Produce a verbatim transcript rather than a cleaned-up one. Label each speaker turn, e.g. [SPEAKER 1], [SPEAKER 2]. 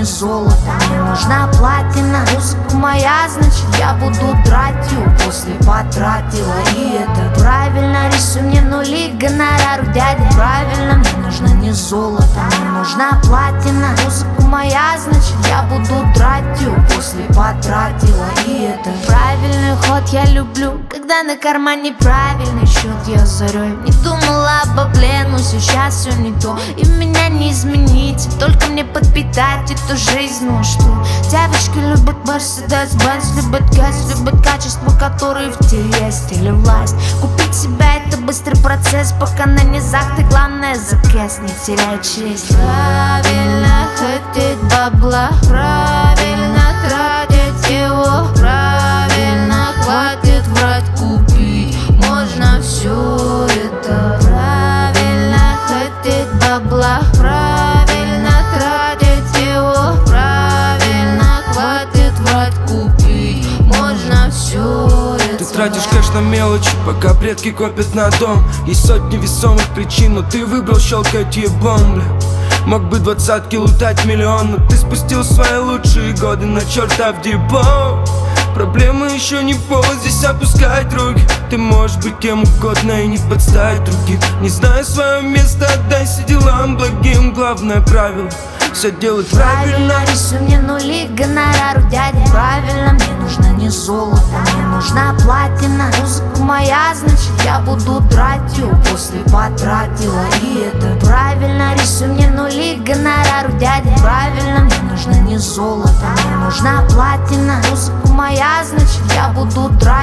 [SPEAKER 1] золото, мне нужна платина. Музыка моя, значит я буду драть ее, после потратила. И это правильно, рисуй мне нули, гонорару дядя. Правильно, мне нужно не золото, мне нужна платина. Музыка моя, значит я буду драть ее, после потратила. И это правильный ход, я люблю, когда на кармане правильный счет. Я зарей не думала об бабле, но сейчас все не то, и меня не изменить, только мне подпитать эту жизнь. Ну что, девочки любят Мерседес, Бенц, любят газ, любят качество, которые в тебе есть, или власть. Купить себя — это быстрый процесс, пока на низах ты, главное, за кэс не теряй честь. Правильно хотеть бабла, правильно тратить его, правильно хватит врать, купить можно все это. Правильно хотеть бабла, правильно тратить его, правильно хватит врать, купить можно все это.
[SPEAKER 2] Ты тратишь кэш на мелочи, пока предки копят на дом. Есть сотни весомых причин, но ты выбрал щелкать ебом, бля. Мог бы двадцатки лутать миллион, но ты спустил свои лучшие годы на чертов депо. Проблемы еще не повод здесь опускать руки. Ты можешь быть кем угодно и не подставить другим. Не зная свое место, отдайся делам благим. Главное правило — все делать правильно.
[SPEAKER 1] Правильно, рисуй мне нули, гонорару дядя. Правильно, мне нужно не золото, мне нужна платина. Музыка моя, значит я буду драть ее, после потратила. И это правильно, рисуй мне нули, гонорару дядя. Правильно, мне нужно не золото, мне нужна платина. Музыка моя, значит я буду драть